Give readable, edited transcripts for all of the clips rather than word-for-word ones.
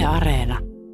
Areena.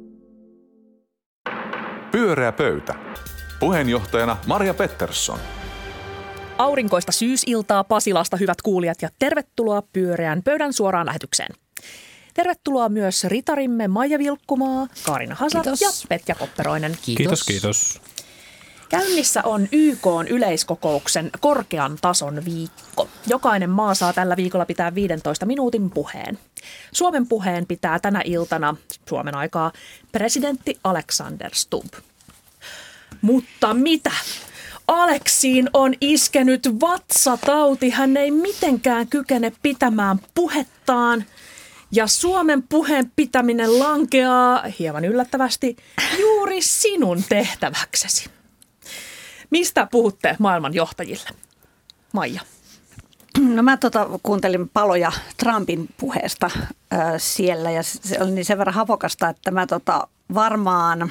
Pyöreä pöytä. Puheenjohtajana Marja Pettersson. Aurinkoista syysiltaa Pasilasta, hyvät kuulijat, ja tervetuloa Pyöreän pöydän suoraan lähetykseen. Tervetuloa myös ritarimme Maija Vilkkumaa, Kaarina Hazard ja Petja Kopperoinen. Kiitos. Käynnissä on YK:n yleiskokouksen korkean tason viikko. Jokainen maa saa tällä viikolla pitää 15 minuutin puheen. Suomen puheen pitää tänä iltana Suomen aikaa presidentti Alexander Stubb. Mutta mitä? Aleksiin on iskenyt vatsatauti. Hän ei mitenkään kykene pitämään puhettaan. Ja Suomen puheen pitäminen lankeaa, hieman yllättävästi, juuri sinun tehtäväksesi. Mistä puhutte maailman johtajille? Maija. No mä kuuntelin paloja Trumpin puheesta siellä ja se oli niin sen verran hapokasta, että mä varmaan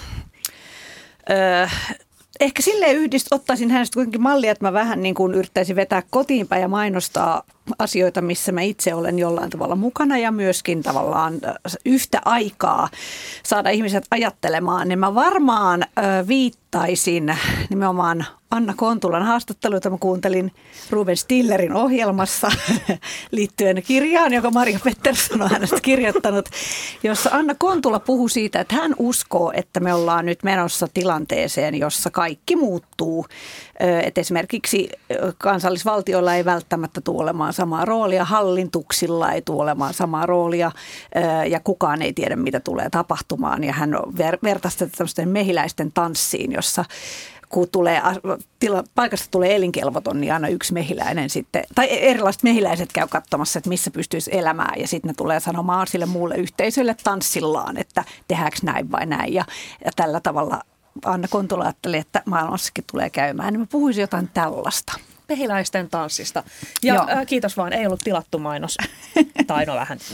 ehkä silleen ottaisin hänestä kuitenkin mallia, että mä vähän niin kuin yrittäisin vetää kotiinpäin ja mainostaa asioita, missä mä itse olen jollain tavalla mukana ja myöskin tavallaan yhtä aikaa saada ihmiset ajattelemaan. Niin mä varmaan viittaisin nimenomaan Anna Kontulan haastatteluita. Mä kuuntelin Ruben Stillerin ohjelmassa liittyen kirjaan, joka Marja Pettersson on hänestä kirjoittanut, jossa Anna Kontula puhui siitä, että hän uskoo, että me ollaan nyt menossa tilanteeseen, jossa kaikki muuttuu. Että esimerkiksi kansallisvaltioilla ei välttämättä tule olemaan samaa roolia, hallituksilla ei tule olemaan samaa roolia ja kukaan ei tiedä, mitä tulee tapahtumaan. Ja hän vertaisi tätä tämmöisten mehiläisten tanssiin, jossa kun paikasta tulee elinkelvoton, niin aina yksi mehiläinen sitten, tai erilaiset mehiläiset käy katsomassa, että missä pystyisi elämään ja sitten ne tulee sanomaan sille muulle yhteisölle tanssillaan, että tehdäänkö näin vai näin ja tällä tavalla Anna Kontula ajatteli, että maailmassakin tulee käymään, niin mä puhuisin jotain tällaista. Mehiläisten tanssista. Ja kiitos vaan, ei ollut tilattu mainos. Tai no vähän.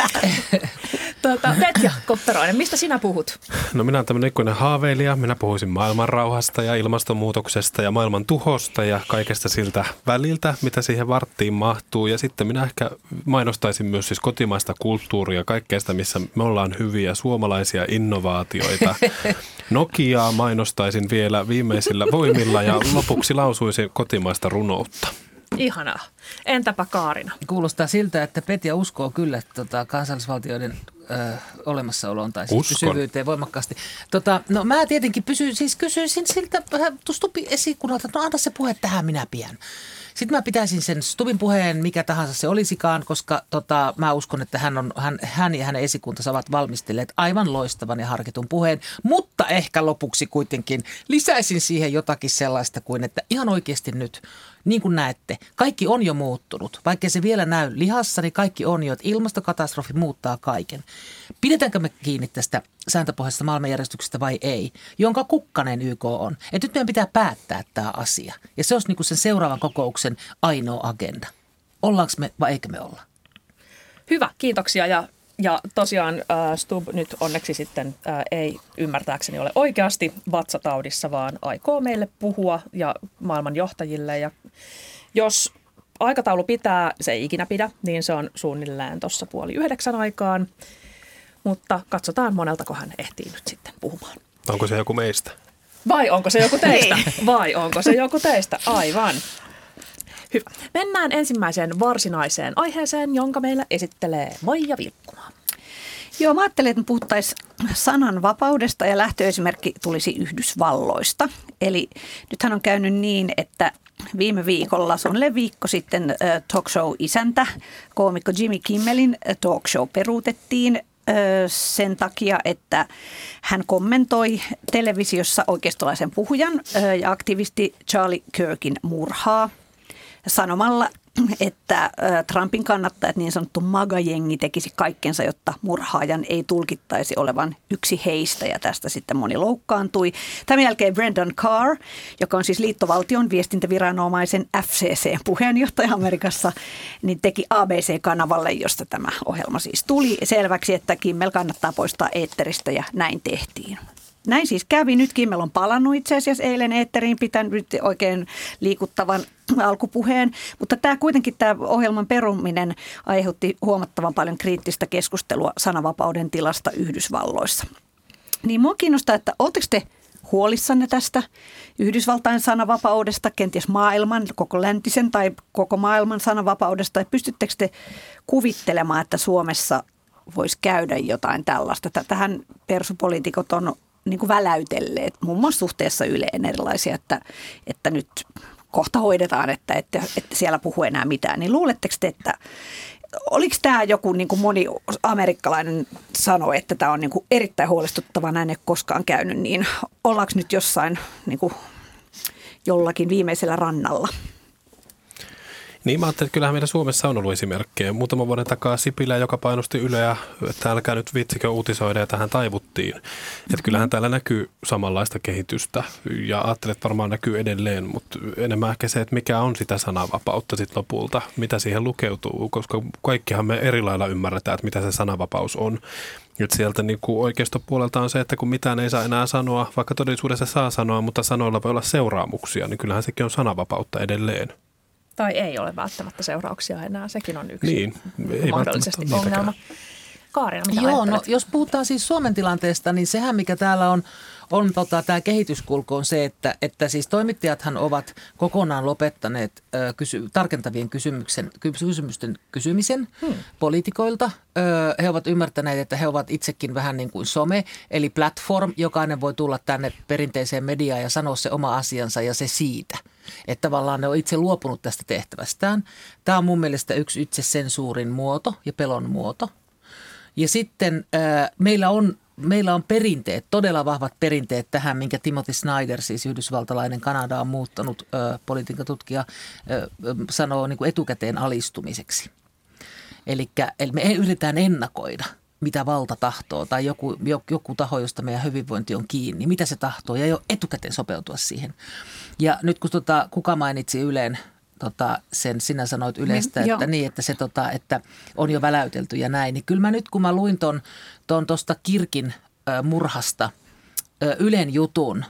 Petja Kopperoinen, mistä sinä puhut? No minä olen tämmöinen ikuinen haaveilija. Minä puhuisin maailmanrauhasta ja ilmastonmuutoksesta ja maailman tuhosta ja kaikesta siltä väliltä, mitä siihen varttiin mahtuu. Ja sitten minä ehkä mainostaisin myös siis kotimaista kulttuuria, kaikkea sitä, missä me ollaan hyviä suomalaisia innovaatioita. Nokiaa mainostaisin vielä viimeisillä voimilla ja lopuksi lausuisin kotimaista runoutta. Ihanaa. Entäpä Kaarina? Kuulostaa siltä, että Petja uskoo kyllä kansallisvaltioiden olemassaoloon tai siis pysyvyyteen voimakkaasti. No mä tietenkin kysyisin siltä Stubin esikunnalta, että no anna se puhe tähän minä pian. Sitten mä pitäisin sen Stubin puheen, mikä tahansa se olisikaan, koska mä uskon, että hän ja hänen esikuntansa ovat valmistelleet aivan loistavan ja harkitun puheen. Mutta ehkä lopuksi kuitenkin lisäisin siihen jotakin sellaista kuin, että ihan oikeasti nyt, niin kuin näette, kaikki on jo muuttunut. Vaikka se vielä näy lihassa, niin kaikki on jo, että ilmastokatastrofi muuttaa kaiken. Pidetäänkö me kiinni tästä sääntöpohjaisesta maailmanjärjestyksestä vai ei, jonka kukkanen YK on. Että nyt meidän pitää päättää tämä asia. Ja se olisi niin kuin sen seuraavan kokouksen ainoa agenda. Ollaanko me vai eikö me olla? Hyvä, kiitoksia. Ja tosiaan Stubb nyt onneksi sitten ei ymmärtääkseni ole oikeasti vatsataudissa, vaan aikoo meille puhua ja maailman johtajille. Ja jos aikataulu pitää, se ei ikinä pidä, niin se on suunnilleen tuossa 8:30 aikaan. Mutta katsotaan moneltako hän ehtii nyt sitten puhumaan. Onko se joku meistä? Vai onko se joku teistä? Vai onko se joku teistä? Aivan. Hyvä. Mennään ensimmäiseen varsinaiseen aiheeseen, jonka meillä esittelee Maija Vilkkumaa. Joo, mä ajattelin, että me puhuttaisiin sananvapaudesta ja lähtöesimerkki tulisi Yhdysvalloista. Eli nythän on käynyt niin, että viime viikolla, suunnilleen viikko sitten talk show-isäntä, koomikko Jimmy Kimmelin talk show peruutettiin sen takia, että hän kommentoi televisiossa oikeistolaisen puhujan ja aktivisti Charlie Kirkin murhaa sanomalla, että Trumpin kannattajat, niin sanottu MAGA-jengi, tekisi kaikkensa, jotta murhaajan ei tulkittaisi olevan yksi heistä, ja tästä sitten moni loukkaantui. Tämän jälkeen Brendan Carr, joka on siis liittovaltion viestintäviranomaisen FCC-puheenjohtaja Amerikassa, niin teki ABC-kanavalle, josta tämä ohjelma siis tuli selväksi, että Kimmel kannattaa poistaa eetteristä, ja näin tehtiin. näin siis kävi. Nyt Kimmel on palannut itse asiassa eilen eetteriin, pitänyt oikein liikuttavan alkupuheen. Mutta tämä ohjelman peruminen aiheutti huomattavan paljon kriittistä keskustelua sananvapauden tilasta Yhdysvalloissa. Niin mua kiinnostaa, että oletteko te huolissanne tästä Yhdysvaltain sananvapaudesta, kenties maailman, koko läntisen tai koko maailman sananvapaudesta, ja pystyttekö te kuvittelemaan, että Suomessa voisi käydä jotain tällaista? Tähän persupoliitikot on niin kuin väläytelleet, muun muassa suhteessa Yleen erilaisia, että nyt kohta hoidetaan, että ette siellä puhu enää mitään. Niin luuletteko te, että oliko tämä joku, niin kuin moni amerikkalainen sanoi, että tämä on niin kuin erittäin huolestuttava, näin ei koskaan käynyt, niin ollaanko nyt jossain niin kuin jollakin viimeisellä rannalla? Niin mä ajattelin, että kyllähän meillä Suomessa on ollut esimerkkejä. Muutaman vuoden takaa Sipilä, joka painosti Yleä, että älkää nyt viitsikö uutisoida, ja tähän taivuttiin. Että kyllähän täällä näkyy samanlaista kehitystä ja ajattelin, että varmaan näkyy edelleen, mutta enemmän ehkä se, että mikä on sitä sananvapautta sitten lopulta, mitä siihen lukeutuu, koska kaikkihan me eri lailla ymmärretään, että mitä se sananvapaus on. Nyt sieltä niin kuin oikeistopuolelta on se, että kun mitään ei saa enää sanoa, vaikka todellisuudessa saa sanoa, mutta sanoilla voi olla seuraamuksia, niin kyllähän sekin on sananvapautta edelleen. Tai ei ole välttämättä seurauksia enää, sekin on yksi mahdollisesti ongelma. Kaarina, mitä Joo, ajattelet? no jos puhutaan siis Suomen tilanteesta, niin sehän mikä täällä on tämä kehityskulku on se, että siis toimittajathan ovat kokonaan lopettaneet tarkentavien kysymysten kysymisen poliitikoilta. He ovat ymmärtäneet, että he ovat itsekin vähän niin kuin some, eli platform. Jokainen voi tulla tänne perinteiseen mediaan ja sanoa se oma asiansa ja se siitä. Että tavallaan ne on itse luopunut tästä tehtävästään. Tämä on mun mielestä yksi itsesensuurin muoto ja pelon muoto. Ja sitten meillä on perinteet, todella vahvat perinteet tähän, minkä Timothy Snyder, siis yhdysvaltalainen Kanadaan muuttanut politiikkatutkija, sanoo niin kuin etukäteen alistumiseksi. Eli me yritetään ennakoida, mitä valta tahtoo tai joku taho, josta meidän hyvinvointi on kiinni, mitä se tahtoo ja jo etukäteen sopeutua siihen. Ja nyt kun kuka mainitsi Ylen, sen sinä sanoit Ylestä, että niin, että se että on jo väläytelty ja näin, niin kyllä mä nyt kun mä luin tuosta Kirkin murhasta Ylen jutun,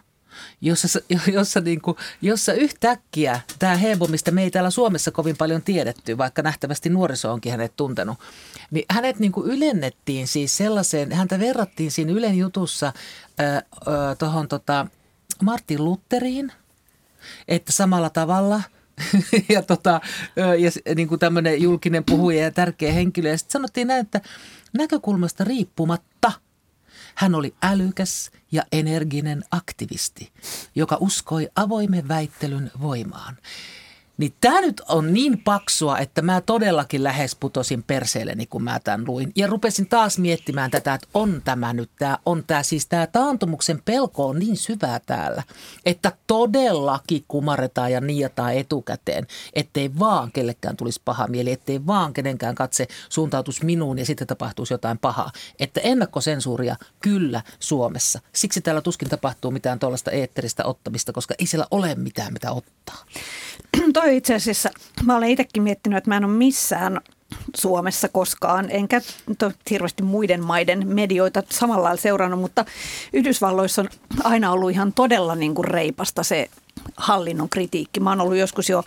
jossa yhtäkkiä tämä Hebo, mistä me ei täällä Suomessa kovin paljon tiedetty, vaikka nähtävästi nuoriso onkin hänet tuntenut, niin hänet niin kuin ylennettiin siis sellaiseen, häntä verrattiin siinä Ylen jutussa tuohon Martin Lutheriin, että samalla tavalla ja niin kuin tämmöinen julkinen puhuja ja tärkeä henkilö. Ja sitten sanottiin näin, että näkökulmasta riippumatta hän oli älykäs ja energinen aktivisti, joka uskoi avoimen väittelyn voimaan. Niin tämä nyt on niin paksua, että mä todellakin lähes putosin perseelleni, kun mä tämän luin. Ja rupesin taas miettimään tätä, että on tämä nyt, siis tämä taantumuksen pelko on niin syvää täällä, että todellakin kumarretaan ja niiataan etukäteen, ettei vaan kellekään tulisi paha mieli, ettei vaan kenenkään katse suuntautuisi minuun ja sitten tapahtuisi jotain pahaa. Että ennakkosensuuria kyllä Suomessa. Siksi täällä tuskin tapahtuu mitään tuollaista eetteristä ottamista, koska ei siellä ole mitään mitä ottaa. Toi itse asiassa, mä olen itsekin miettinyt, että mä en ole missään Suomessa koskaan, enkä hirveästi muiden maiden medioita samalla lailla seurannut, mutta Yhdysvalloissa on aina ollut ihan todella niin kuin reipasta se hallinnon kritiikki. Mä oon ollut joskus jo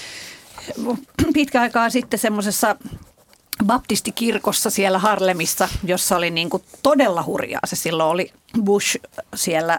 pitkä aikaa sitten semmoisessa baptistikirkossa siellä Harlemissa, jossa oli niin kuin todella hurjaa. Se silloin oli Bush siellä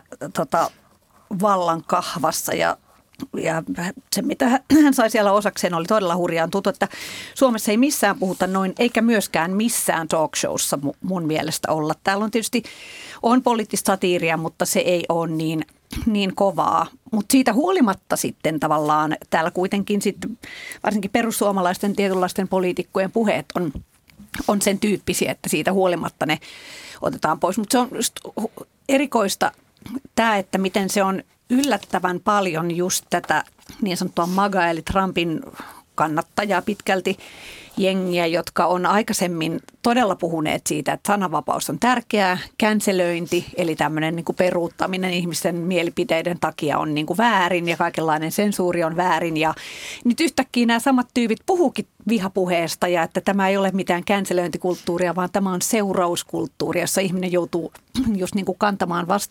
vallan kahvassa ja se, mitä hän sai siellä osakseen, oli todella hurjaan tuttu, että Suomessa ei missään puhuta noin, eikä myöskään missään talkshowssa mun mielestä olla. Täällä on tietysti poliittista satiiria, mutta se ei ole niin kovaa. Mutta siitä huolimatta sitten tavallaan täällä kuitenkin sitten varsinkin perussuomalaisten tietynlaisten poliitikkojen puheet on sen tyyppisiä, että siitä huolimatta ne otetaan pois. Mutta se on just erikoista tämä, että miten se on yllättävän paljon just tätä niin sanottua MAGA eli Trumpin kannattajaa pitkälti jengiä, jotka on aikaisemmin todella puhuneet siitä, että sananvapaus on tärkeää, cancelöinti eli tämmöinen niin kuin peruuttaminen ihmisten mielipiteiden takia on niin kuin väärin ja kaikenlainen sensuuri on väärin ja nyt yhtäkkiä nämä samat tyypit puhuukin vihapuheesta ja että tämä ei ole mitään cancelöintikulttuuria, vaan tämä on seurauskulttuuri, jossa ihminen joutuu just niin kuin kantamaan vastuuta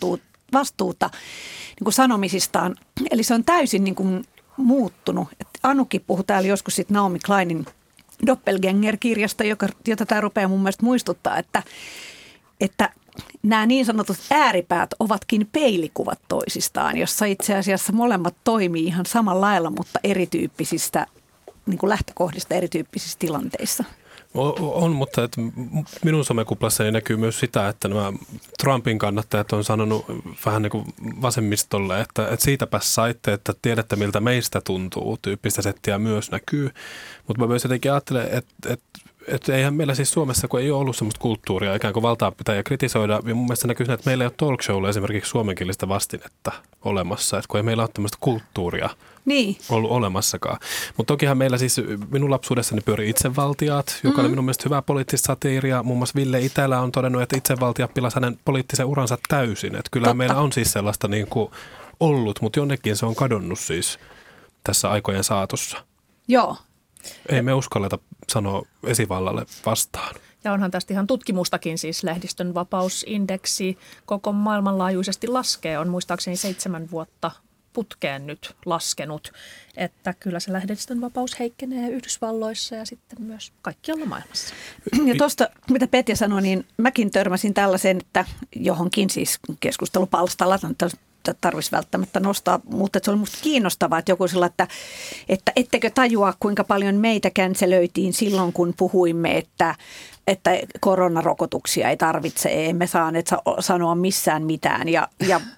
vastuuta niin kuin sanomisistaan. Eli se on täysin niin kuin muuttunut. Anukin puhui täällä joskus sit Naomi Kleinin Doppelganger-kirjasta, jota tämä rupeaa mun mielestä muistuttaa, että nämä niin sanotut ääripäät ovatkin peilikuvat toisistaan, jossa itse asiassa molemmat toimii ihan samalla lailla, mutta erityyppisistä niin kuin lähtökohdista erityyppisissä tilanteissa. On, mutta minun somekuplassani näkyy myös sitä, että nämä Trumpin kannattajat on sanonut vähän niin kuin vasemmistolle, että siitäpä saitte, että tiedätte miltä meistä tuntuu, tyyppistä settiä myös näkyy. Mutta mä myös jotenkin ajattelen, että eihän meillä siis Suomessa, kun ei ole ollut semmoista kulttuuria, ikään kuin valtaa pitää ja kritisoida. Ja mun mielestä näkyy, että meillä ei ole talk showlla esimerkiksi suomenkielistä vastinetta olemassa, että kun ei meillä ole tämmöistä kulttuuria ollut olemassakaan. Mutta tokihan meillä siis minun lapsuudessani pyöri Itsevaltiaat, joka oli minun mielestä hyvää poliittista satiiria. Muun muassa Ville Itälä on todennut, että Itsevaltiat pilasi hänen poliittisen uransa täysin. Että kyllähän meillä on siis sellaista niin kuin ollut, mutta jonnekin se on kadonnut siis tässä aikojen saatossa. Joo. Ei me uskalleta sanoa esivallalle vastaan. Ja onhan tästä ihan tutkimustakin, siis lehdistön vapausindeksi koko maailmanlaajuisesti laskee, on muistaakseni 7 vuotta putkeen nyt laskenut, että kyllä se lehdistön vapaus heikkenee Yhdysvalloissa ja sitten myös kaikkialla maailmassa. Ja tuosta, mitä Petja sanoi, niin mäkin törmäsin tällaisen, että johonkin siis keskustelupalstalla, tarvitsisi välttämättä nostaa, mutta se oli musta kiinnostavaa, että joku sillä, että ettekö tajua, kuinka paljon meitä känselöitiin silloin, kun puhuimme, että koronarokotuksia ei tarvitse, emme saaneet sanoa missään mitään. Ja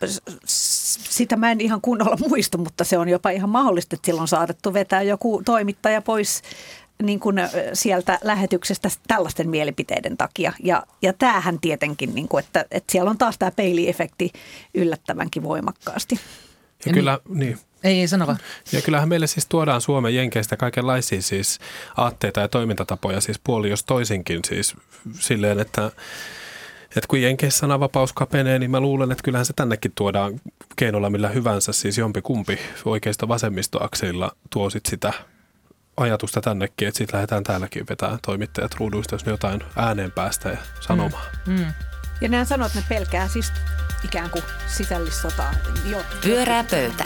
sitä mä en ihan kunnolla muista, mutta se on jopa ihan mahdollista, että silloin on saatettu vetää joku toimittaja pois niin kuin sieltä lähetyksestä tällaisten mielipiteiden takia. Ja tämähän tietenkin, niin kuin, että siellä on taas tämä peiliefekti yllättävänkin voimakkaasti. Ja kyllä, niin. Ei sano vaan. Ja kyllähän meille siis tuodaan Suomen jenkeistä kaikenlaisia siis aatteita ja toimintatapoja, siis puoli jos toisinkin siis silleen, että kun jenkeissä sananvapaus kapenee, niin mä luulen, että kyllähän se tännekin tuodaan keinolla millä hyvänsä, siis jompikumpi oikeista vasemmistoakselilla tuo sit sitä ajatusta tännekin, että sitten lähdetään täälläkin vetää toimittajat ruuduista, jos ne jotain ääneen päästä ja sanomaan. Ja nämä sanoo, että ne pelkää siis ikään kuin sisällissotaa. Pyörää pöytä.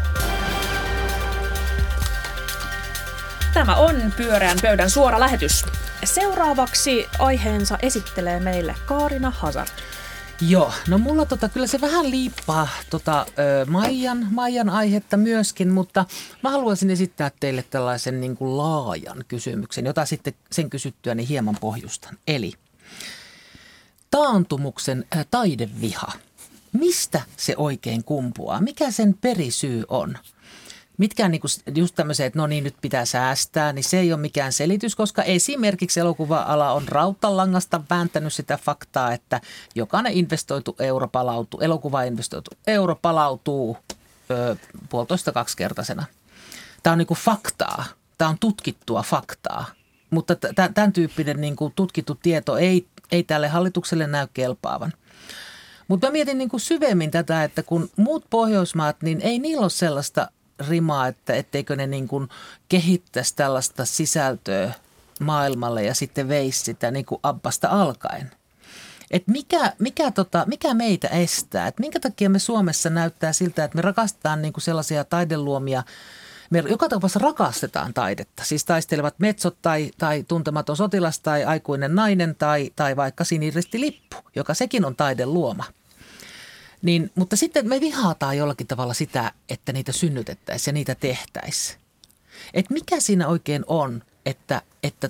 Tämä on Pyöreän pöydän suora lähetys. Seuraavaksi aiheensa esittelee meille Hazard. Joo, no mulla kyllä se vähän liippaa Maijan aihetta myöskin, mutta mä haluaisin esittää teille tällaisen niin kuin laajan kysymyksen, jota sitten sen kysyttyäni hieman pohjustan. Eli taantumuksen taideviha. Mistä se oikein kumpuaa? Mikä sen perisyy on? Mitkään niinku just tämmöisiä, että no niin, nyt pitää säästää, niin se ei ole mikään selitys, koska esimerkiksi elokuva-ala on rautalangasta vääntänyt sitä faktaa, että jokainen investoitu euro palautuu, elokuva investoitu euro palautuu 1,5-2-kertaisena. Tämä on niinku faktaa, tämä on tutkittua faktaa, mutta tämän tyyppinen niinku tutkittu tieto ei tälle hallitukselle näy kelpaavan. Mutta mä mietin niinku syvemmin tätä, että kun muut Pohjoismaat, niin ei niillä ole sellaista rimaa, että etteikö ne niin kuin kehittäisi tällaista sisältöä maailmalle ja sitten veisi sitä niin kuin Abbasta alkaen. Että mikä meitä estää? Että minkä takia me Suomessa näyttää siltä, että me rakastetaan niin kuin sellaisia taideluomia, me joka tapauksessa rakastetaan taidetta. Siis taistelevat metsot tai tuntematon sotilas tai aikuinen nainen tai vaikka siniristilippu, joka sekin on taideluoma. Mutta sitten me vihataan jollakin tavalla sitä, että niitä synnytettäisiin ja niitä tehtäisiin. Että mikä siinä oikein on, että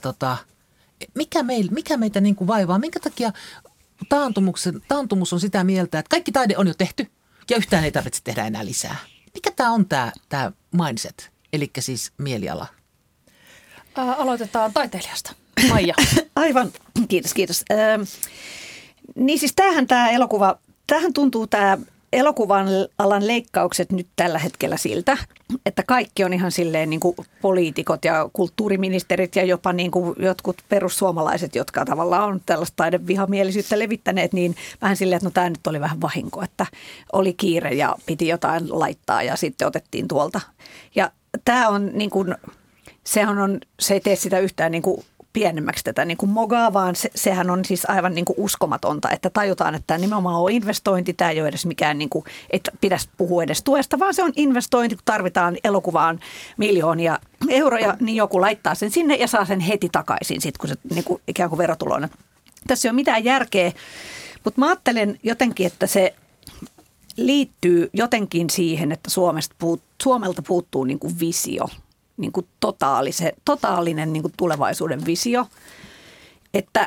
mikä meitä niin kuin vaivaa? Minkä takia taantumus on sitä mieltä, että kaikki taide on jo tehty ja yhtään ei tarvitse tehdä enää lisää? Mikä tämä on tämä mindset, eli siis mieliala? Aloitetaan taiteilijasta. Maija. Aivan, kiitos. Niin siis tämähän tuntuu tämä elokuvan alan leikkaukset nyt tällä hetkellä siltä, että kaikki on ihan silleen niin kuin poliitikot ja kulttuuriministerit ja jopa niin kuin jotkut perussuomalaiset, jotka tavallaan on tällaista taidevihamielisyyttä levittäneet, niin vähän silleen, että no tämä nyt oli vähän vahinko, että oli kiire ja piti jotain laittaa ja sitten otettiin tuolta. Ja tämä on niin kuin, se ei tee sitä yhtään niin kuin pienemmäksi tätä niin kuin mogaa, vaan sehän on siis aivan niin kuin uskomatonta, että tajutaan, että tämä nimenomaan on investointi. Tämä ei ole edes mikään, niin kuin, että pitäisi puhua edes tuesta, vaan se on investointi, kun tarvitaan elokuvaan miljoonia euroja, niin joku laittaa sen sinne ja saa sen heti takaisin, sit, kun se niin kuin, ikään kuin verotulona. Tässä ei ole mitään järkeä, mutta mä ajattelen jotenkin, että se liittyy jotenkin siihen, että Suomelta puuttuu niin kuin visio. Niin kuin totaalinen niin kuin tulevaisuuden visio. Että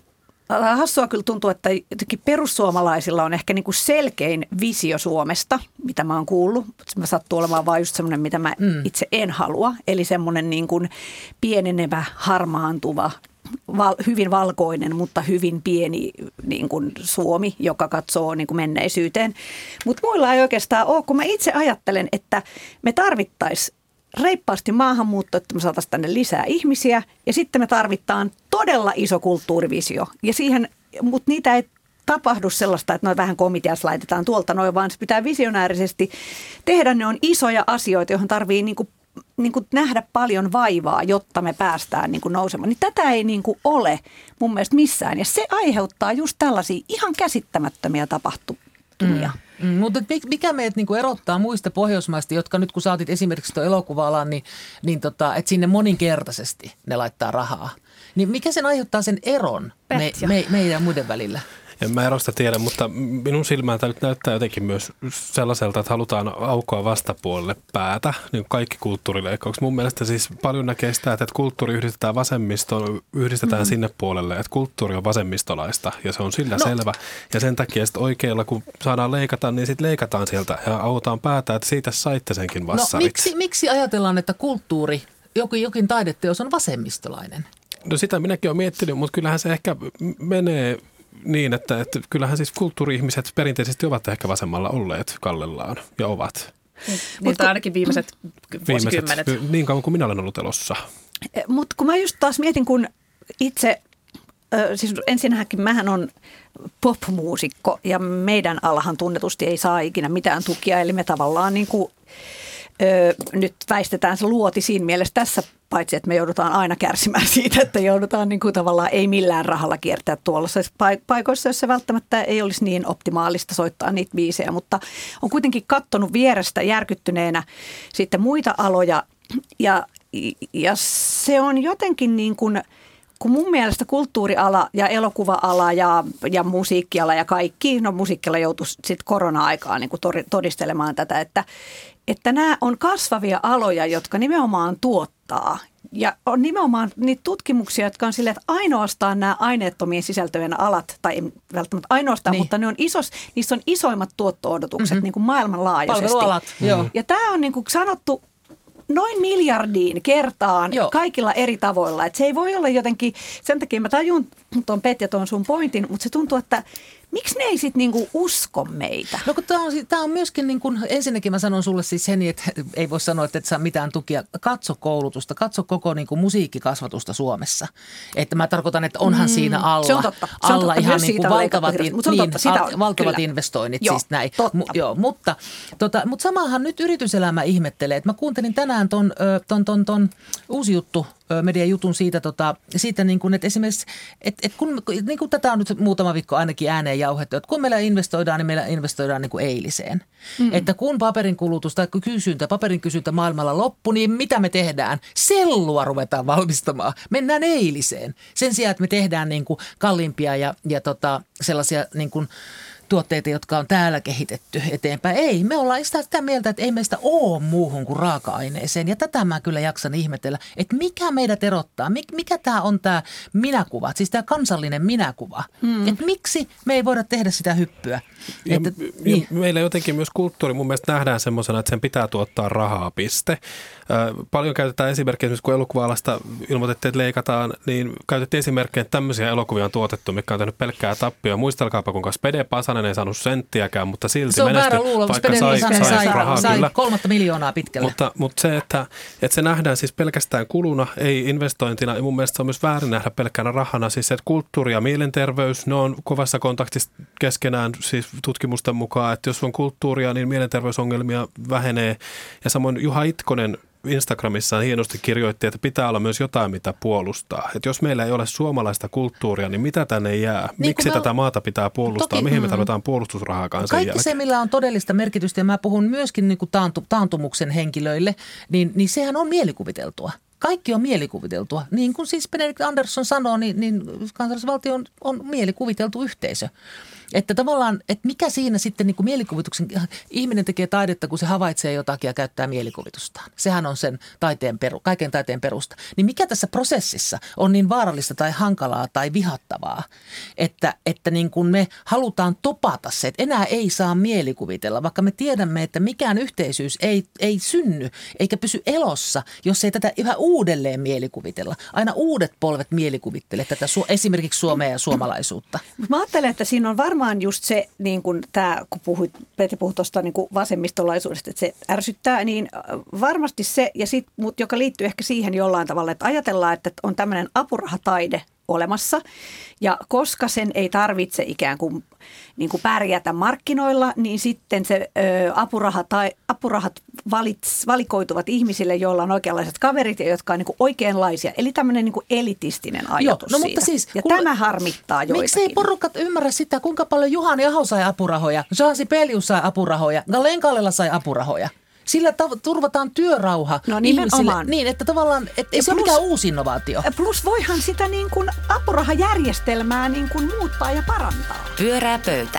hassua kyllä tuntuu, että jotenkin perussuomalaisilla on ehkä niin kuin selkein visio Suomesta, mitä mä oon kuullut. Mä sattuu olemaan vaan just semmoinen, mitä mä itse en halua. Eli semmoinen niin kuin pienenevä, harmaantuva, hyvin valkoinen, mutta hyvin pieni niin kuin Suomi, joka katsoo niin kuin menneisyyteen. Mutta muilla ei oikeastaan ole, kun mä itse ajattelen, että me tarvittaisiin reippaasti maahanmuutto, että me saataisiin tänne lisää ihmisiä ja sitten me tarvitaan todella iso kulttuurivisio. Ja siihen, mutta niitä ei tapahdu sellaista, että noin vähän komiteassa laitetaan tuolta noin, vaan se pitää visionäärisesti tehdä. Ne on isoja asioita, joihin tarvii niin kuin nähdä paljon vaivaa, jotta me päästään niin kuin nousemaan. Niin tätä ei niin kuin ole mun mielestä missään ja se aiheuttaa just tällaisia ihan käsittämättömiä tapahtumia. Mutta mikä meidät niinku erottaa muista Pohjoismaista, jotka nyt kun saatit esimerkiksi tuon elokuva-alan, niin että sinne moninkertaisesti ne laittaa rahaa. Niin mikä sen aiheuttaa sen eron meidän ja muiden välillä? En mä erosta tiedä, mutta minun silmään tämä nyt näyttää jotenkin myös sellaiselta, että halutaan aukoa vastapuolelle päätä, niin kaikki kulttuurileikkaukset. Mun mielestä siis paljon näkee sitä, että kulttuuri yhdistetään vasemmistoon, yhdistetään sinne puolelle, että kulttuuri on vasemmistolaista ja se on sillä selvä. Ja sen takia sitten oikealla, kun saadaan leikata, niin sitten leikataan sieltä ja autaan päätä, että siitä saitte senkin vassariksi. No miksi ajatellaan, että kulttuuri, jokin taideteos on vasemmistolainen? No sitä minäkin olen miettinyt, mutta kyllähän se ehkä menee niin, että kyllähän siis kulttuuri-ihmiset perinteisesti ovat ehkä vasemmalla olleet kallellaan ja ovat. Mutta ainakin viimeiset vuosikymmenet. Niin kauan kuin minä olen ollut elossa. Mutta kun mä just taas mietin, kun itse, siis ensinnäkin mähän on popmuusikko ja meidän alahan tunnetusti ei saa ikinä mitään tukia, eli me tavallaan niin kuin nyt väistetään se luoti siinä mielessä tässä, paitsi että me joudutaan aina kärsimään siitä, että joudutaan niin kuin tavallaan ei millään rahalla kiertää tuollaisissa paikoissa, joissa välttämättä ei olisi niin optimaalista soittaa niitä biisejä, mutta on kuitenkin katsonut vierestä järkyttyneenä sitten muita aloja ja se on jotenkin niin kuin, kun mun mielestä kulttuuriala ja elokuva-ala ja musiikkiala ja kaikki, no musiikkiala joutui sitten korona-aikaan niin kuin todistelemaan tätä, että nämä on kasvavia aloja, jotka nimenomaan tuottaa. Ja on nimenomaan niitä tutkimuksia, jotka on silleen, että ainoastaan nämä aineettomien sisältöjen alat, tai ei välttämättä ainoastaan, mutta niissä on isoimmat tuotto-odotukset niin kuin maailmanlaajuisesti. Palvelualat, joo. Ja tämä on niin kuin sanottu noin miljardiin kertaan kaikilla eri tavoilla. Että se ei voi olla jotenkin, sen takia mä tajun tuon Petja tuon sun pointin, mutta se tuntuu, että miksi ne ei sitten niinku usko meitä? No kun tämä on myöskin, niin kun, ensinnäkin mä sanon sulle siis sen, että ei voi sanoa, että et saa mitään tukia. Katso koulutusta, katso koko niin kuin musiikkikasvatusta Suomessa. Että mä tarkoitan, että onhan siinä alla, se on totta. alla ihan niin kuin valtavat investoinnit. Joo, siis näin. totta. Mutta samahan nyt yrityselämä ihmettelee. Että mä kuuntelin tänään ton uusi juttu, median jutun siitä niin kuin, että esimerkiksi, että kun niin kuin tätä on nyt muutama viikko ainakin ääneen jauhettu, että kun meillä investoidaan, niin meillä investoidaan niin kuin eiliseen. Että kun paperin kulutus tai paperin kysyntä maailmalla loppu, niin mitä me tehdään? Sellua ruvetaan valmistamaan. Mennään eiliseen. Sen sijaan, että me tehdään niin kuin kalliimpia ja sellaisia niin kuin tuotteita, jotka on täällä kehitetty eteenpäin. Ei, me ollaan sitä mieltä, että ei meistä ole muuhun kuin raaka-aineeseen. Ja tätä mä kyllä jaksan ihmetellä, että mikä meidät erottaa, mikä tämä on tämä minäkuva, siis tämä kansallinen minäkuva. Että miksi me ei voida tehdä sitä hyppyä. Niin. Meillä jotenkin myös kulttuuri mun mielestä nähdään semmoisena, että sen pitää tuottaa rahaa, piste. Paljon käytetään esimerkkejä, esimerkiksi kun elokuva-alasta ilmoitettiin, että leikataan, niin käytettiin esimerkkejä, että tämmöisiä elokuvia on tuotettu, mikä on tehnyt pelkkää tappia. Muistelkaapa, kuinka Spede Pasanen ei saanut senttiäkään, mutta silti menestyi, vaikka sai rahaa kyllä. 3 miljoonaa pitkällä. Mutta se, että se nähdään siis pelkästään kuluna, ei investointina, ja mun mielestä se on myös väärin nähdä pelkkänä rahana. Siis se, että kulttuuri ja mielenterveys, ne on kovassa kontaktissa keskenään, siis tutkimusten mukaan, että jos on kulttuuria, niin mielenterveysongelmia vähenee. Ja samoin Juha Itkonen Instagramissaan hienosti kirjoitti, että pitää olla myös jotain, mitä puolustaa. Että jos meillä ei ole suomalaista kulttuuria, niin mitä tänne jää? Niin miksi tätä maata pitää puolustaa? Toki, mihin me tarvitaan puolustusrahaa sen kaikki se, millä on todellista merkitystä, ja mä puhun myöskin niin kuin taantumuksen henkilöille, niin sehän on mielikuviteltua. Kaikki on mielikuviteltua. Niin kuin siis Benedict Andersson sanoo, niin kansallisvaltio on mielikuviteltu yhteisö. Että tavallaan, että mikä siinä sitten niin kuin mielikuvituksen, ihminen tekee taidetta, kun se havaitsee jotakin ja käyttää mielikuvitustaan. Sehän on sen kaiken taiteen perusta. Niin mikä tässä prosessissa on niin vaarallista tai hankalaa tai vihattavaa, että niin kuin me halutaan topata se, että enää ei saa mielikuvitella, vaikka me tiedämme, että mikään yhteisyys ei synny eikä pysy elossa, jos ei tätä yhä uudelleen mielikuvitella. Aina uudet polvet mielikuvittele tätä esimerkiksi Suomea ja suomalaisuutta. Mä ajattelen, että siinä on varmaan just se, niin kuin tämä, kun Peti puhui tuosta niin kuin vasemmistolaisuudesta, että se ärsyttää, niin varmasti se, ja sit, joka liittyy ehkä siihen jollain tavalla, että ajatellaan, että on tämmöinen apurahataide olemassa, ja koska sen ei tarvitse ikään kuin, pärjätä markkinoilla, niin sitten se apurahat valikoituvat ihmisille, joilla on oikeanlaiset kaverit ja jotka on niin kuin oikeanlaisia. Eli tämmöinen niin kuin elitistinen ajatus. Joo, no, mutta siis, ja tämä harmittaa joitakin. Miksi ei porukat ymmärrä sitä, kuinka paljon Juhani Aho sai apurahoja, Jean Sibelius sai apurahoja, Galen Kallela sai apurahoja? Sillä turvataan työrauha ihmisille niin, että tavallaan ei se ole mikään uusi innovaatio. Plus voihan sitä niin kuin apurahajärjestelmää niin kuin muuttaa ja parantaa. Pyörää pöytä.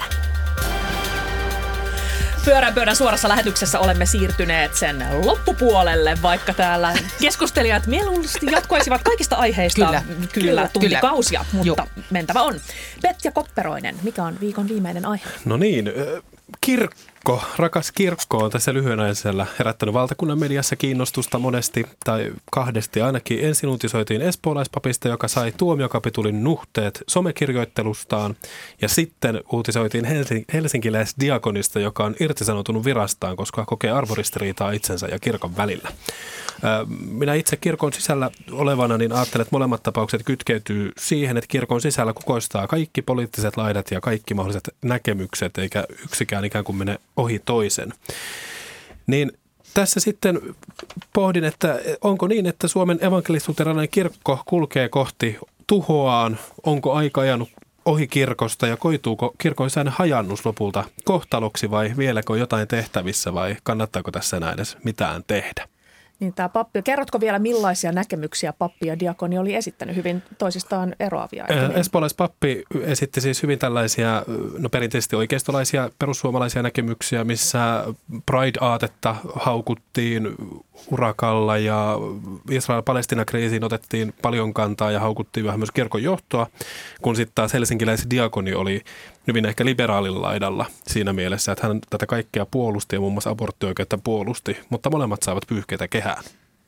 Pyörän pöydän suorassa lähetyksessä olemme siirtyneet sen loppupuolelle, vaikka täällä keskustelijat mieluusti jatkoisivat kaikista aiheista kyllä tuntikausia, mutta mentävä on. Petja Kopperoinen, mikä on viikon viimeinen aihe? No niin, rakas kirkko on tässä lyhyen ajalla herättänyt valtakunnan mediassa kiinnostusta monesti tai kahdesti ainakin. Ensin uutisoitiin espoolaispapista, joka sai tuomiokapitulin nuhteet somekirjoittelustaan, ja sitten uutisoitiin helsinkiläisdiakonista, joka on irtisanoutunut virastaan, koska kokee arvoristiriitaa itsensä ja kirkon välillä. Minä itse kirkon sisällä olevana niin ajattelen, että molemmat tapaukset kytkeytyy siihen, että kirkon sisällä kukoistaa kaikki poliittiset laidat ja kaikki mahdolliset näkemykset, eikä yksikään ikään kuin mene ohi toisen. Niin tässä sitten pohdin, että onko niin, että Suomen evankelis-luterilainen kirkko kulkee kohti tuhoaan, onko aika ajanut ohi kirkosta ja koituuko kirkon sisäinen hajannus lopulta kohtaloksi vai vieläkö jotain tehtävissä vai kannattaako tässä enää edes mitään tehdä? Niin tämä pappi, kerrotko vielä millaisia näkemyksiä pappi ja diakoni oli esittänyt, hyvin toisistaan eroavia? Espoolaispappi esitti siis hyvin tällaisia, perinteisesti oikeistolaisia perussuomalaisia näkemyksiä, missä Pride-aatetta haukuttiin urakalla ja Israel-Palestina-kriisiin otettiin paljon kantaa ja haukuttiin vähän myös kirkon johtoa, kun sitten taas helsinkiläisdiakoni oli hyvin ehkä liberaalilla laidalla siinä mielessä, että hän tätä kaikkea puolusti ja muun muassa aborttioikeutta puolusti, mutta molemmat saavat pyyhkeitä kehään.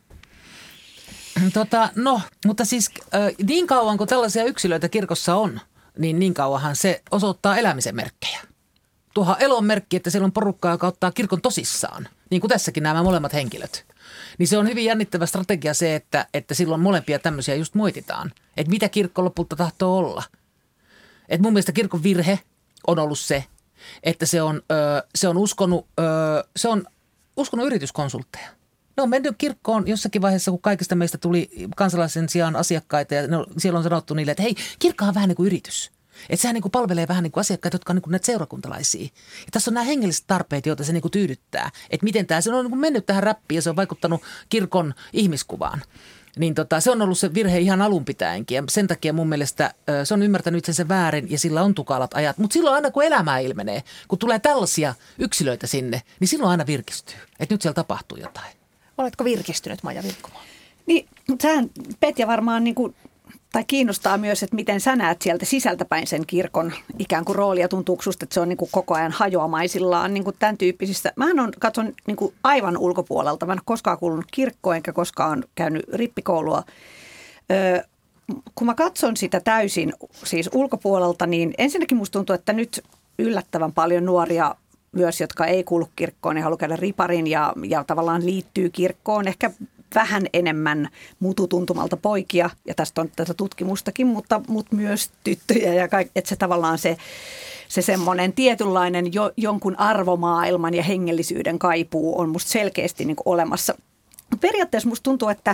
Mutta siis niin kauan kuin tällaisia yksilöitä kirkossa on, niin kauanhan se osoittaa elämisen merkkejä. Tuohan elon merkki, että siellä on porukkaa, joka ottaa kirkon tosissaan, niin kuin tässäkin nämä molemmat henkilöt. Niin se on hyvin jännittävä strategia se, että silloin molempia tämmöisiä just moititaan. Että mitä kirkko lopulta tahtoo olla. Et mun mielestä kirkon virhe on ollut se, että se on uskonut yrityskonsultteja. Ne on mennyt kirkkoon jossakin vaiheessa, kun kaikista meistä tuli kansalaisen sijaan asiakkaita ja siellä on sanottu niille, että hei, kirkko on vähän niin kuin yritys. Että sehän niin kuin palvelee vähän niin kuin asiakkaita, jotka on niin kuin näitä seurakuntalaisia. Ja tässä on nämä hengelliset tarpeet, joita se niin kuin tyydyttää. Että miten se on niin kuin mennyt tähän räppiin ja se on vaikuttanut kirkon ihmiskuvaan. Niin se on ollut se virhe ihan alun pitäenkin ja sen takia mun mielestä se on ymmärtänyt itsensä väärin ja sillä on tukalat ajat. Mutta silloin aina kun elämää ilmenee, kun tulee tällaisia yksilöitä sinne, niin silloin aina virkistyy. Että nyt siellä tapahtuu jotain. Oletko virkistynyt, Maija Vilkkumaa? Niin, sähän Petja varmaan tai kiinnostaa myös, että miten sä näet sieltä sisältäpäin sen kirkon ikään kuin roolia. Tuntuuko susta, että se on niin kuin koko ajan hajoamaisillaan niin kuin tämän tyyppisistä? Mähän katson niin kuin aivan ulkopuolelta. Mä en ole koskaan kuulunut kirkkoon enkä koskaan käynyt rippikoulua. Kun mä katson sitä täysin siis ulkopuolelta, niin ensinnäkin musta tuntuu, että nyt yllättävän paljon nuoria myös, jotka ei kuulu kirkkoon, ne haluaa käydä riparin ja tavallaan liittyy kirkkoon. Ehkä vähän enemmän mututuntumalta poikia, ja tästä on tätä tutkimustakin, mutta myös tyttöjä, ja että se tavallaan se semmoinen tietynlainen jonkun arvomaailman ja hengellisyyden kaipuu on musta selkeästi niin kuin olemassa. Periaatteessa musta tuntuu, että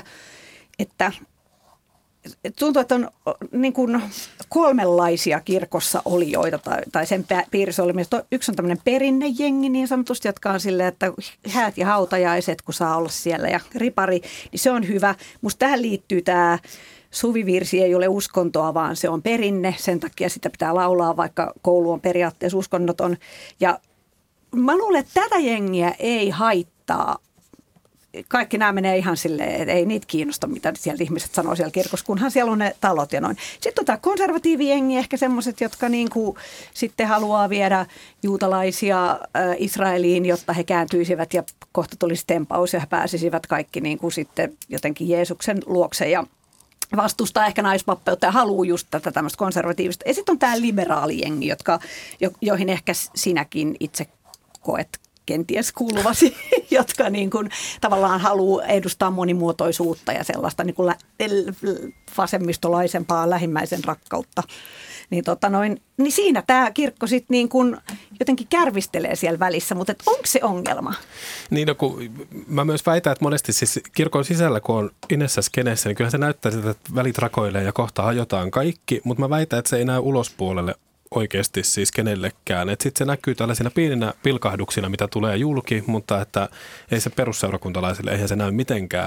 on niin kuin kolmenlaisia kirkossa olijoita tai sen piirissä oli. Yksi on tämmöinen perinnejengi niin sanotusti, jotka on silleen, että häät ja hautajaiset, kun saa olla siellä ja ripari, niin se on hyvä. Musta tähän liittyy tämä suvivirsi ei ole uskontoa, vaan se on perinne. Sen takia sitä pitää laulaa, vaikka koulu on periaatteessa uskonnoton. Ja mä luulen, että tätä jengiä ei haittaa. Kaikki nämä menee ihan silleen, että ei niitä kiinnosta, mitä sieltä ihmiset sanoo siellä kirkossa, kunhan siellä on ne talot ja noin. Sitten on tämä konservatiivijengi, ehkä semmoiset, jotka niinku sitten haluaa viedä juutalaisia Israeliin, jotta he kääntyisivät ja kohta tulisi tempaus ja he pääsisivät kaikki niinku sitten jotenkin Jeesuksen luokse ja vastustaa ehkä naispappeutta ja haluaa just tätä tämmöistä konservatiivista. Ja sitten on tämä liberaalijengi, joihin ehkä sinäkin itse koet kenties kuuluvasi, jotka niin kuin tavallaan haluaa edustaa monimuotoisuutta ja sellaista niin kuin vasemmistolaisempaa lähimmäisen rakkautta. Niin siinä tämä kirkko sitten niin kuin jotenkin kärvistelee siellä välissä, mutta onko se ongelma? Niin, no, kun mä myös väitän, että monesti siis kirkon sisällä, kun on inessä skenessä, niin kyllähän se näyttää siltä, että välit rakoilee ja kohta hajotaan kaikki, mutta mä väitän, että se ei näy ulospuolelle oikeasti siis kenellekään. Että sitten se näkyy tällaisina pieninä pilkahduksina, mitä tulee julki, mutta että ei se perusseurakuntalaisille, eihän se näy mitenkään.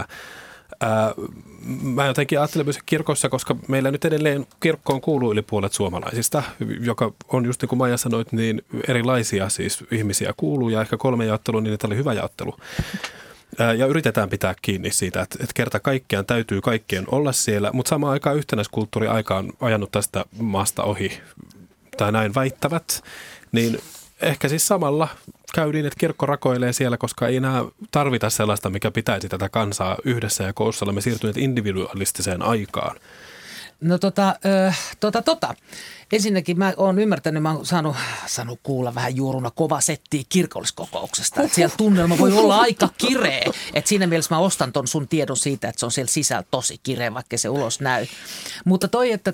Mä jotenkin ajattelen myös kirkossa, koska meillä nyt edelleen kirkkoon kuuluu yli puolet suomalaisista, joka on just niin kuin Maija sanoit, niin erilaisia siis ihmisiä kuuluu ja ehkä 3 jaottelua, niin että oli hyvä jaottelu. Ja yritetään pitää kiinni siitä, että kerta kaikkiaan täytyy kaikkien olla siellä, mutta samaan aikaan yhtenäiskulttuuri aika on ajanut tästä maasta ohi, tai näin väittävät, niin ehkä siis samalla käy niin, että kirkko rakoilee siellä, koska ei enää tarvita sellaista, mikä pitäisi tätä kansaa yhdessä ja koossa. Olemme siirtyneet individualistiseen aikaan. No ensinnäkin mä oon ymmärtänyt, mä oon saanut kuulla vähän juuruna kova settiä kirkolliskokouksesta. Että siellä tunnelma voi olla aika kireä. Että siinä mielessä mä ostan ton sun tiedon siitä, että se on siellä sisällä tosi kireä, vaikka se ulos näy. Mutta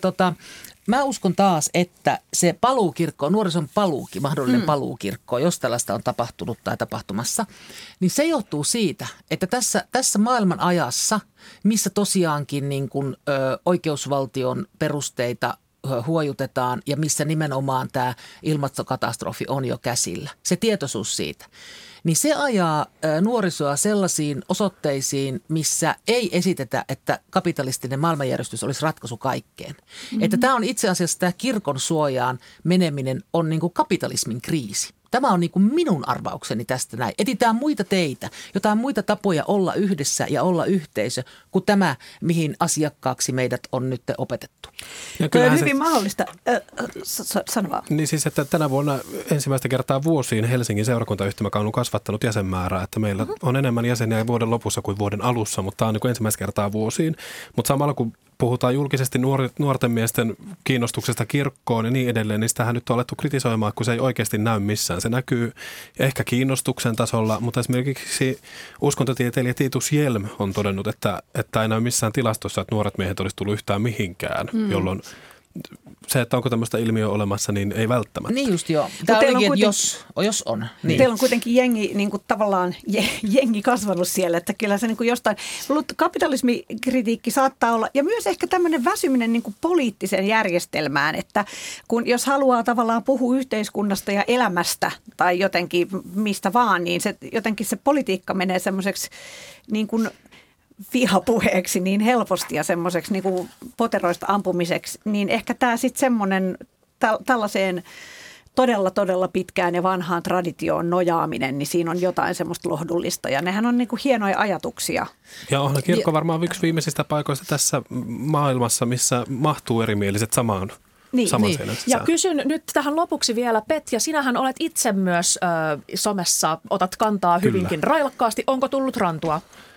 mä uskon taas, että se paluukirkko, nuorison mahdollinen paluukirkko, jos tällaista on tapahtunut tai tapahtumassa, niin se johtuu siitä, että tässä maailman ajassa, missä tosiaankin niin kuin, oikeusvaltion perusteita huojutetaan ja missä nimenomaan tämä ilmastokatastrofi on jo käsillä, se tietoisuus siitä, niin se ajaa nuorisoa sellaisiin osoitteisiin, missä ei esitetä, että kapitalistinen maailmanjärjestys olisi ratkaisu kaikkeen. Mm-hmm. Että tämä on itse asiassa tämä kirkon suojaan meneminen on niin kuin kapitalismin kriisi. Tämä on niin kuin minun arvaukseni tästä näin. Etsitään muita teitä, jotain muita tapoja olla yhdessä ja olla yhteisö kuin tämä, mihin asiakkaaksi meidät on nyt opetettu. Tämä on hyvin mahdollista. Sano vaan. Niin siis, että tänä vuonna ensimmäistä kertaa vuosiin Helsingin seurakuntayhtymä on kasvattanut jäsenmäärää, että meillä on enemmän jäseniä vuoden lopussa kuin vuoden alussa, mutta tämä on niin kuin ensimmäistä kertaa vuosiin. Mutta samalla kun puhutaan julkisesti nuorten miesten kiinnostuksesta kirkkoon ja niin edelleen, niin sitähän nyt on alettu kritisoimaan, kun se ei oikeasti näy missään. Se näkyy ehkä kiinnostuksen tasolla, mutta esimerkiksi uskontotieteilijä Titus Hjelm on todennut, että ei näy missään tilastossa, että nuoret miehet olisi tullut yhtään mihinkään, jolloin se, että onko tämmöistä ilmiöä olemassa, niin ei välttämättä. Niin just joo. Tämä olikin, että jos on. Niin. Teillä on kuitenkin jengi, niin kuin tavallaan jengi kasvanut siellä, että kyllä se niin kuin jostain, kapitalismikritiikki saattaa olla, ja myös ehkä tämmöinen väsyminen niin kuin poliittiseen järjestelmään, että kun jos haluaa tavallaan puhua yhteiskunnasta ja elämästä tai jotenkin mistä vaan, niin jotenkin se politiikka menee semmoiseksi niin kuin vihapuheeksi niin helposti ja semmoiseksi niin kuin poteroista ampumiseksi, niin ehkä tämä sitten semmoinen tällaiseen todella pitkään ja vanhaan traditioon nojaaminen, niin siinä on jotain semmoista lohdullista ja nehän on niin kuin hienoja ajatuksia. Ja onhan kirkko varmaan yksi viimeisistä paikoista tässä maailmassa, missä mahtuu erimieliset samaan. Niin. Ja kysyn nyt tähän lopuksi vielä, Petja, sinähän olet itse myös somessa, otat kantaa hyvinkin railakkaasti. Onko tullut rantua?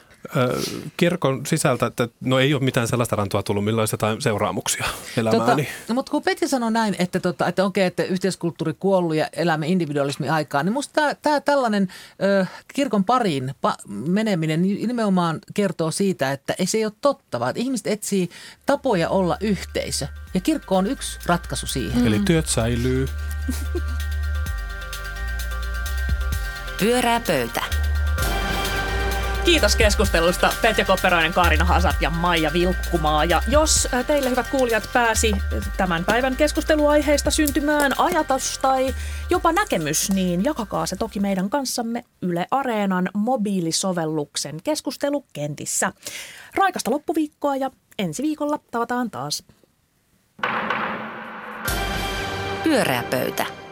Kirkon sisältä, että no ei ole mitään sellaista rantua tullut, millä olisi jotain seuraamuksia elämääni. Mutta kun Petja sanoi näin, että okei, että yhteiskulttuuri kuollut ja elämme individualismin aikaan, niin musta tämä tällainen kirkon pariin meneminen nimenomaan kertoo siitä, että se ei ole totta, vaan ihmiset etsii tapoja olla yhteisö. Ja kirkko on yksi ratkaisu siihen. Eli työt säilyy. Pyörää pöytä. Kiitos keskustelusta Petja Kopperoinen, Kaarina Hazard ja Maija Vilkkumaa. Ja jos teille, hyvät kuulijat, pääsi tämän päivän keskusteluaiheesta syntymään ajatus tai jopa näkemys, niin jakakaa se toki meidän kanssamme Yle Areenan mobiilisovelluksen keskustelukentissä. Raikasta loppuviikkoa ja ensi viikolla tavataan taas. Pyöreä pöytä.